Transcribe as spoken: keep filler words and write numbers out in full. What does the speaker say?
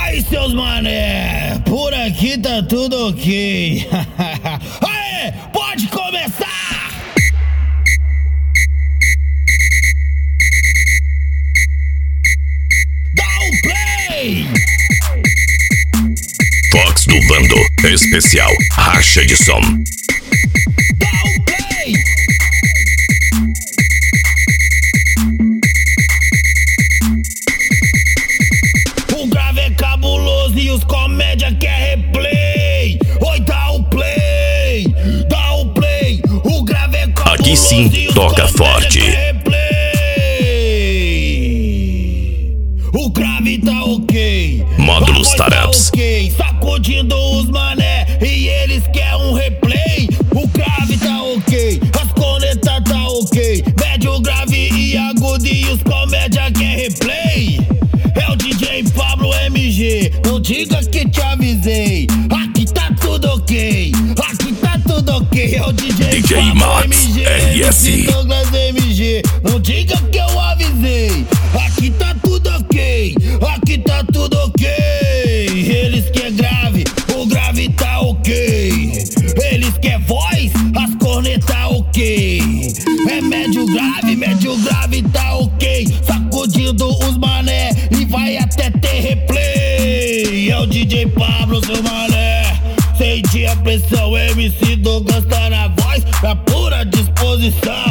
aí, seus mané, por aqui tá tudo ok. Aê, pode começar! Dá um play! Fox do Vando, especial Racha de Som. Dá um play! O grave é cabuloso e os comédia quer replay. Oi, dá o play, dá o play. O grave é cabuloso. Aqui sim, e os toca comédia forte. quer replay. O grave tá ok, Módulos a voz Tareps. tá ok, sacudindo os mané e eles querem um replay. O grave tá ok, as cornetas tá ok, médio, grave e agudo e os comédia quer replay. É o D J Pablo M G, não diga que te avisei. Aqui tá tudo ok, aqui tá tudo ok. É o D J, D J Pablo Max, M G, R S. M C Douglas M G, não diga que eu avisei. Aqui tá tudo ok, aqui tá tudo ok. Eles quer grave, o grave tá ok. Eles quer voz, as cornetas ok. É médio grave, médio grave tá ok. Sacudindo os mané e vai até ter replay. É o D J Pablo, seu mané. Sente a pressão, M C Douglas tá na voz, na pura disposição.